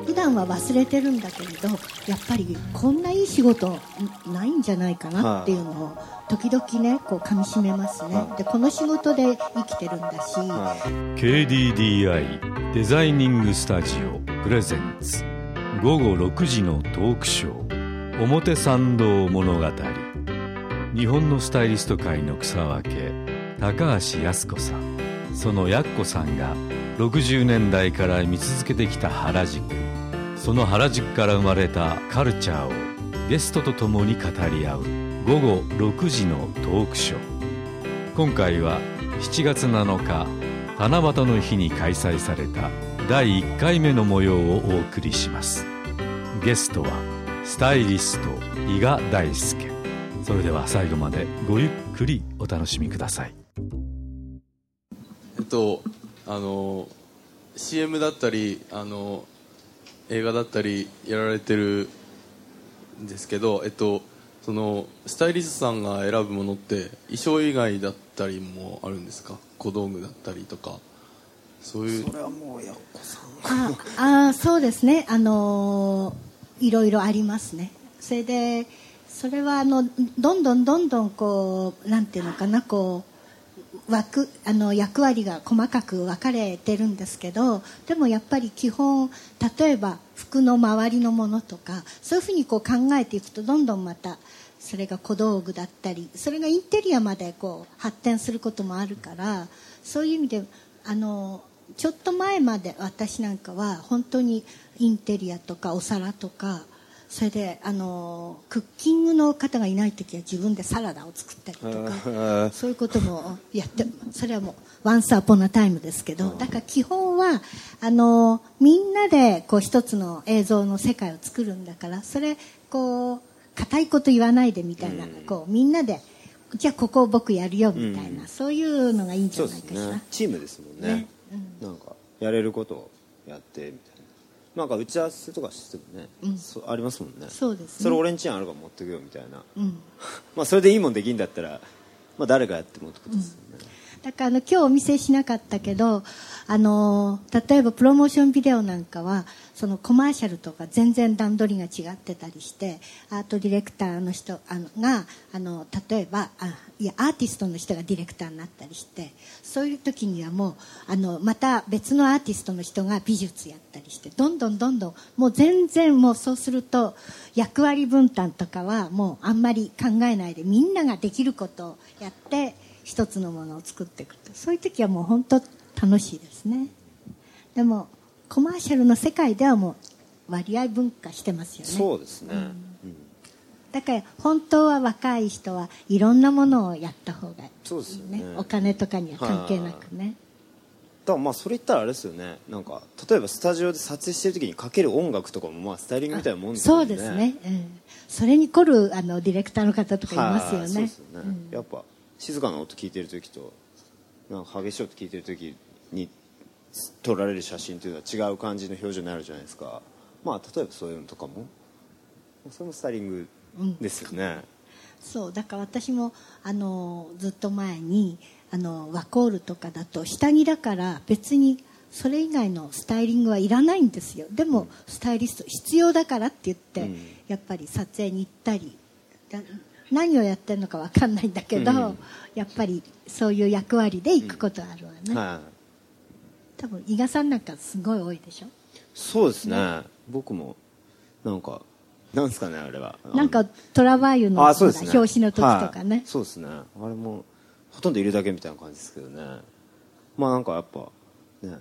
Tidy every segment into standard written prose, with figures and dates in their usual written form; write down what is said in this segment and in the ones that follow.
普段は忘れてるんだけれど、やっぱりこんないい仕事ないんじゃないかなっていうのを時々ねこう噛みしめますね。でこの仕事で生きてるんだし、 KDDI デザイニングスタジオプレゼンツ午後6時のトークショー、表参道物語。日本のスタイリスト界の草分け高橋靖子さん、そのやっこさんが60年代から見続けてきた原宿、その原宿から生まれたカルチャーをゲストとともに語り合う午後6時のトークショー。今回は7月7日七夕の日に開催された第1回目の模様をお送りします。ゲストはスタイリスト伊賀大輔。それでは最後までごゆっくりお楽しみください。 CM だったり映画だったりやられてるんですけど、そのスタイリストさんが選ぶものって衣装以外だったりもあるんですか？小道具だったりとか、そういう。 それはもうやっこさんそうですね、いろいろありますね。それでそれはどんどんこうなんていうのかな、こう役割が細かく分かれてるんですけど、でもやっぱり基本、例えば服の周りのものとかそういうふうにこう考えていくと、どんどんまたそれが小道具だったり、それがインテリアまでこう発展することもあるから、そういう意味でちょっと前まで私なんかは本当にインテリアとかお皿とか、それでクッキングの方がいない時は自分でサラダを作ったりとか、そういうこともやって、それはもうワンスアポンアタイムですけど、だから基本はみんなでこう一つの映像の世界を作るんだから、それこう固いこと言わないでみたいな、こうみんなでじゃあここを僕やるよみたいな、そういうのがいいんじゃないかしら。 そうですね、チームですもんね。なんかやれることをやってみたいな。なんか打ち合わせとかしてもね、ありますもんね。 そうですね。 それ俺んちにあるから持ってくよみたいな、まあそれでいいもんできるんだったら、まあ誰がやってもってことですよね。 だから今日お見せしなかったけど、例えばプロモーションビデオなんかはそのコマーシャルとか全然段取りが違ってたりして、アートディレクターの人が例えばアーティストの人がディレクターになったりして、そういう時にはもうまた別のアーティストの人が美術やったりして、どんどんもう全然、もうそうすると役割分担とかはもうあんまり考えないで、みんなができることをやって一つのものを作っていくと、そういう時はもう本当楽しいですね。でもコマーシャルの世界ではもう割合分化してますよね。 そうですね、 だから本当は若い人はいろんなものをやった方がいい、 そうですよね。 お金とかには関係なくね。 だからまあそれ言ったらあれですよね、なんか例えばスタジオで撮影してる時にかける音楽とかもまあスタイリングみたいなもんですよね。 そうですね、それに凝るディレクターの方とかいますよね。 そうですよね、やっぱ静かな音聞いてる時となんか激しい音聞いてる時に撮られる写真というのは違う感じの表情になるじゃないですか。まあ例えばそういうのとかもそれもスタイリングですよね。 そうだから私もずっと前にワコールとかだと下着だから別にそれ以外のスタイリングはいらないんですよ。でもスタイリスト必要だからって言って、やっぱり撮影に行ったり、何をやってるのか分かんないんだけど、やっぱりそういう役割で行くことあるわね。多分伊賀さんなんかすごい多いでしょ。 そうですね、僕もなんかなんですかね、あれはなんかトラバーユの表紙の時とかね、 そうですね、あれもほとんどいるだけみたいな感じですけどね。まあなんかやっぱね、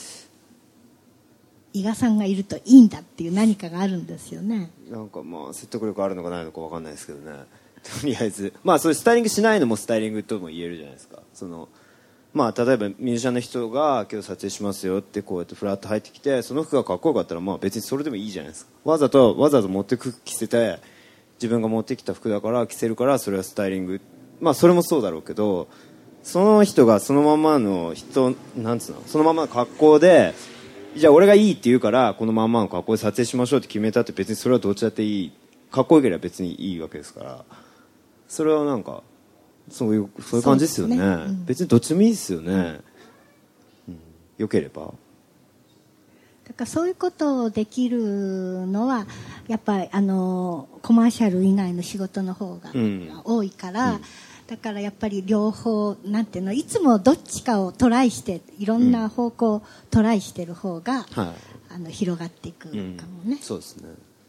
伊賀さんがいるといいんだっていう何かがあるんですよね。 なんかまあ説得力あるのかないのか分かんないですけどね。とりあえずまあそういうスタイリングしないのもスタイリングとも言えるじゃないですか。まあ例えばミュージシャンの人が今日撮影しますよってこうやってフラッと入ってきて、その服がかっこよかったらまあ別にそれでもいいじゃないですか。わざわざ持ってく着せて、自分が持ってきた服だから着せるから、それはスタイリング、まあそれもそうだろうけど、その人がそのままの人なんつうの、そのままの格好で、じゃあ俺がいいって言うからこのまんまの格好で撮影しましょうって決めたって、別にそれはどっちだっていい、かっこよければ別にいいわけですから、それはなんかそういう感じですよね。別にどっちでもいいですよね、よければ。 だからそういうことをできるのはやっぱりコマーシャル以外の仕事の方が多いから、だからやっぱり両方なんていうの、いつもどっちかをトライしていろんな方向をトライしてる方が、広がっていくかもね、 そうですね。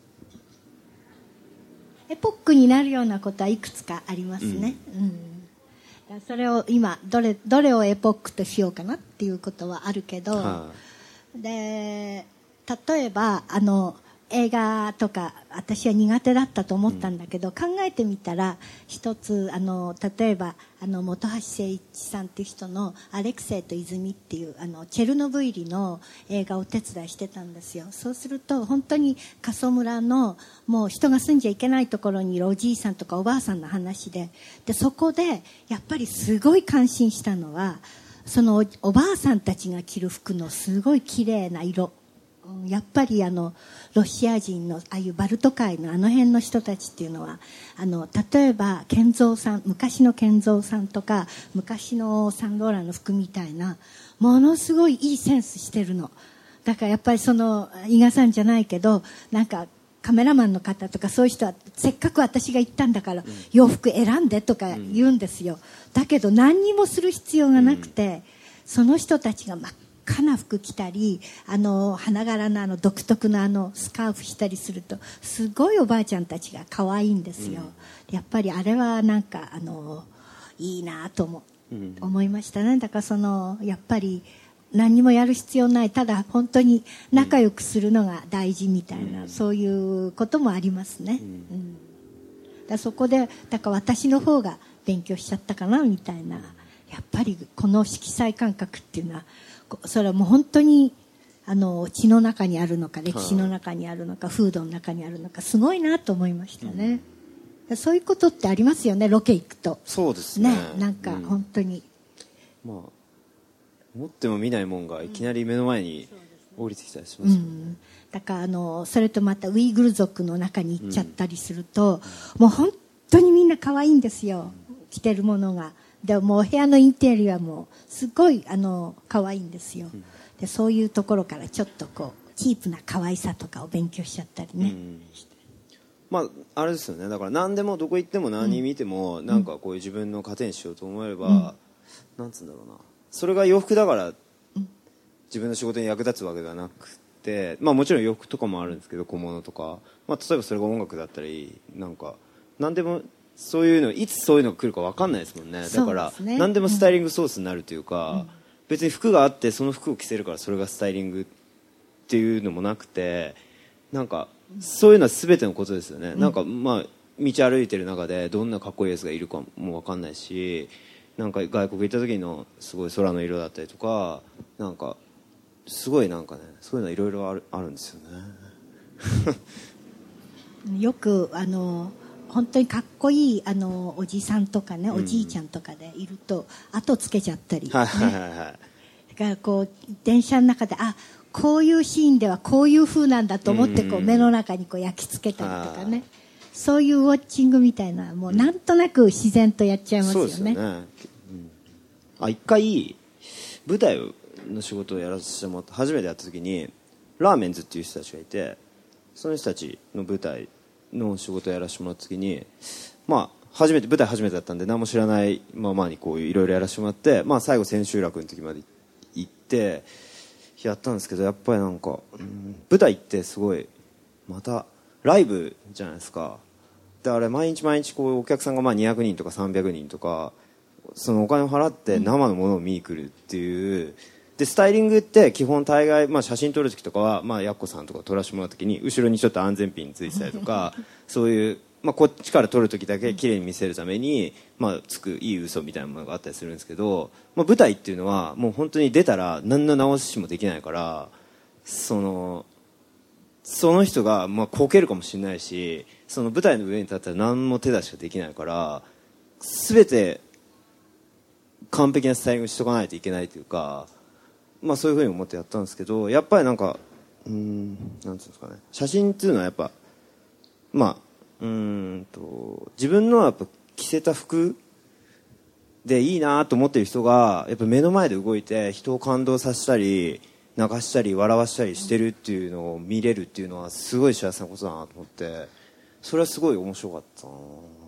エポックになるようなことはいくつかありますね、それを今どれをエポックとしようかなっていうことはあるけど、で例えば映画とか私は苦手だったと思ったんだけど、考えてみたら一つ例えば本橋誠一さんっていう人の「アレクセイと泉」っていうチェルノブイリの映画をお手伝いしてたんですよ。そうすると本当に過疎村のもう人が住んじゃいけないところにいるおじいさんとかおばあさんの話で、そこでやっぱりすごい感心したのは、そのおばあさんたちが着る服のすごい綺麗な色、やっぱりロシア人のああいうバルト海の辺の人たちっていうのは例えば健三さん、昔の健三さんとか昔のサンローランの服みたいなものすごいいいセンスしてるの。だからやっぱり伊賀さんじゃないけどなんかカメラマンの方とかそういう人はせっかく私が行ったんだから洋服選んでとか言うんですよ。だけど何にもする必要がなくて、その人たちが真っ赤な服着たり花柄の独特のスカーフしたりするとすごいおばあちゃんたちが可愛いんですよ、やっぱりあれはなんかいいなと思いましたね。だからやっぱり何にもやる必要ない、ただ本当に仲良くするのが大事みたいな、そういうこともありますね、だそこでだから私の方が勉強しちゃったかなみたいな。やっぱりこの色彩感覚っていうのはそれはもう本当に血の中にあるのか歴史の中にあるのか風土の中にあるのかすごいなと思いましたね、そういうことってありますよね、ロケ行くと。 そうですね、 なんか本当に、 まあ持っても見ないもんがいきなり目の前に降りてきたりしますよね、 だからそれとまたウイグル族の中に行っちゃったりすると、もう本当にみんな可愛いんですよ、着てるものが。でもう部屋のインテリアもすごい可愛いんですよ、でそういうところからちょっとチープな可愛さとかを勉強しちゃったりね、 まああれですよね。だから何でもどこ行っても何見ても、なんかこういう自分の糧にしようと思えば、なんつうんだろうな、それが洋服だから自分の仕事に役立つわけではなくて、まあもちろん洋服とかもあるんですけど小物とか、まあ、例えばそれが音楽だったりなんか何でもそういうのいつそういうのが来るか分かんないですもんね。だから何でもスタイリングソースになるというか、別に服があってその服を着せるからそれがスタイリングっていうのもなくて、なんかそういうのは全てのことですよね、なんかまあ道歩いてる中でどんなかっこいいやつがいるかも分かんないし、なんか外国行った時のすごい空の色だったりとか、なんかすごいなんかね、そういうのいろいろあるんですよねよく本当にかっこいいおじさんとかね、おじいちゃんとかでいると後つけちゃったり、ね、だから電車の中でこういうシーンではこういう風なんだと思って目の中に焼き付けたりとかね、そういうウォッチングみたいなもうなんとなく自然とやっちゃいますよね。そうですよね、 一回舞台の仕事をやらせてもらって初めてやった時にラーメンズっていう人たちがいて、その人たちの舞台の仕事をやらせてもらった時に、まあ舞台初めてだったんで何も知らないままにこういろいろやらせてもらって、まあ最後千秋楽の時まで行ってやったんですけど、やっぱりなんか、舞台ってすごいまたライブじゃないですか。であれ毎日毎日こうお客さんがまあ200人とか300人とかそのお金を払って生のものを見に来るっていう、でスタイリングって基本大概、まあ、写真撮る時とかは、まあ、やっこさんとか撮らせてもらう時に後ろにちょっと安全ピンついてたりとかそういう、まあ、こっちから撮る時だけ綺麗に見せるために、まあ、つくいい嘘みたいなものがあったりするんですけど、まあ、舞台っていうのはもう本当に出たら何の直しもできないから、その人がまあこけるかもしれないし、その舞台の上に立ったら何も手出しができないから、全て完璧なスタイリングしとかないといけないというか、まあそういうふうに思ってやったんですけど、やっぱりなんかなんていうんですかね、写真っていうのはやっぱまあ自分のやっぱ着せた服でいいなと思ってる人がやっぱ目の前で動いて人を感動させたり泣かしたり笑わしたりしてるっていうのを見れるっていうのはすごい幸せなことだなと思って、それはすごい面白かったな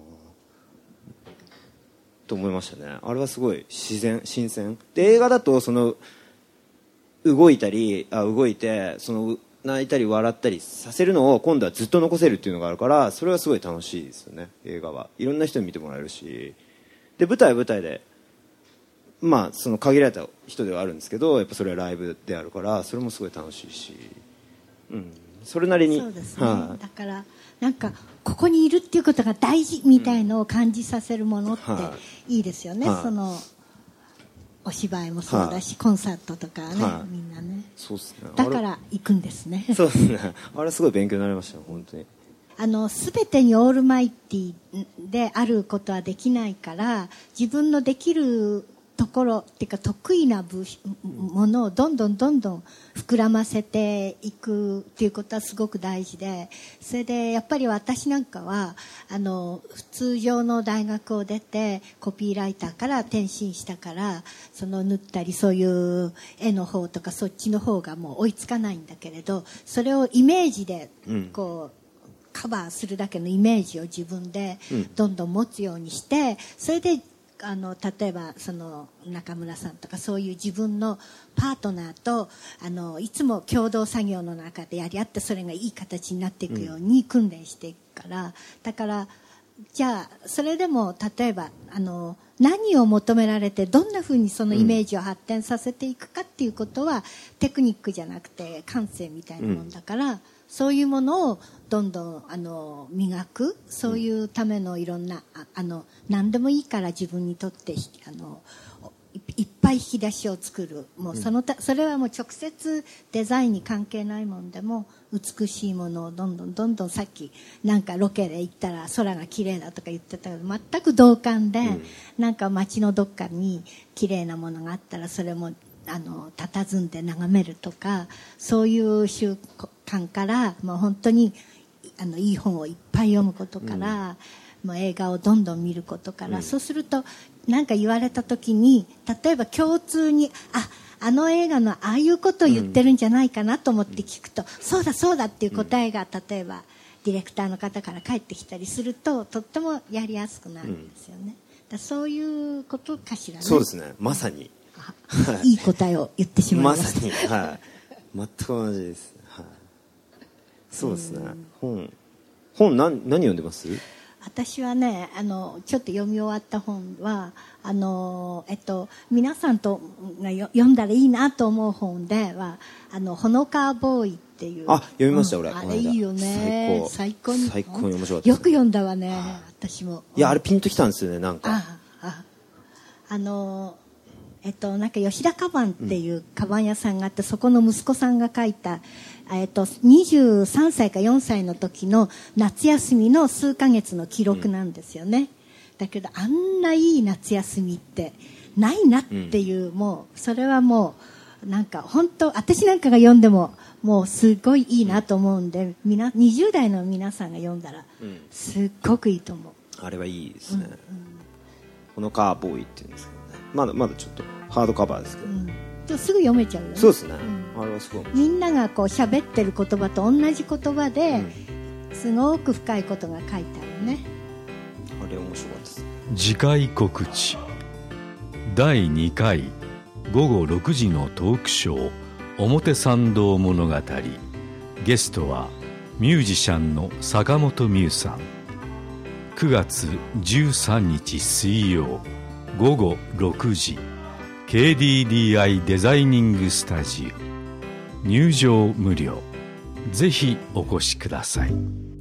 と思いましたね。あれはすごい新鮮で、映画だとその動いてその泣いたり笑ったりさせるのを今度はずっと残せるっていうのがあるから、それはすごい楽しいですよね。映画はいろんな人に見てもらえるし、で舞台は舞台でまあその限られた人ではあるんですけど、やっぱそれはライブであるからそれもすごい楽しいし、それなりにそうですね、だからなんかここにいるっていうことが大事みたいのを感じさせるものっていいですよね、そのお芝居もそうだし、コンサートとかね、みんなね、 そうですね、 だから行くんですね。 そうですね、あれすごい勉強になりましたよ本当に。 全てにオールマイティであることはできないから、自分のできるところっていうか得意なものをどんどん膨らませていくっていうことはすごく大事で、それでやっぱり私なんかは通常の大学を出てコピーライターから転身したから、その縫ったりそういう絵の方とかそっちの方がもう追いつかないんだけれど、それをイメージでこう、カバーするだけのイメージを自分でどんどん持つようにして、それで例えばその中村さんとかそういう自分のパートナーといつも共同作業の中でやり合って、それがいい形になっていくように訓練していくから、だからじゃあそれでも例えば何を求められてどんなふうにそのイメージを発展させていくかっていうことは、テクニックじゃなくて感性みたいなもんだから、そういうものをどんどん磨く、そういうためのいろんな何でもいいから自分にとっていっぱい引き出しを作る、もうそれはもう直接デザインに関係ないもんでも美しいものをどんどん、さっきなんかロケで行ったら空が綺麗だとか言ってたけど、全く同感で、なんか街のどっかに綺麗なものがあったらそれも佇んで眺めるとか、そういう習慣から、もう本当にいい本をいっぱい読むことから、もう映画をどんどん見ることから、そうするとなんか言われた時に、例えば共通にあの映画のああいうことを言ってるんじゃないかなと思って聞くと、そうだそうだっていう答えが、例えばディレクターの方から返ってきたりすると、とってもやりやすくなるんですよね。だそういうことかしらね。 そうですね、まさにいい答えを言ってしまいました。 まさに、全く同じです。そうですね。本何読んでます？ 私はね、ちょっと読み終わった本は皆さんとが読んだらいいなと思う本ではほのかボーイっていう、 読みました俺。 あれいいよね、最高に面白かったです。 よく読んだわね、私も。 いや、あれピンときたんですよね、なんか。 なんか吉田カバンっていうカバン屋さんがあって、そこの息子さんが書いた23歳か4歳の時の夏休みの数ヶ月の記録なんですよね。だけどあんないい夏休みってないなっていう、もうそれはもうなんか本当、私なんかが読んでももうすごいいいなと思うんで、20代の皆さんが読んだらすっごくいいと思う。 あれはいいですね。ほのかボーイっていうんですけどね、まだちょっとハードカバーですけど、 でもすぐ読めちゃうよね。 そうですね、あれはすごいみんながこう喋ってる言葉と同じ言葉で、すごく深いことが書いてあるね。 あれ面白かったです。 次回告知。第2回午後6時のトークショー表参道物語、ゲストはミュージシャンの坂本美雨さん。9月13日水曜午後6時 KDDI デザイニングスタジオ、入場無料。ぜひお越しください。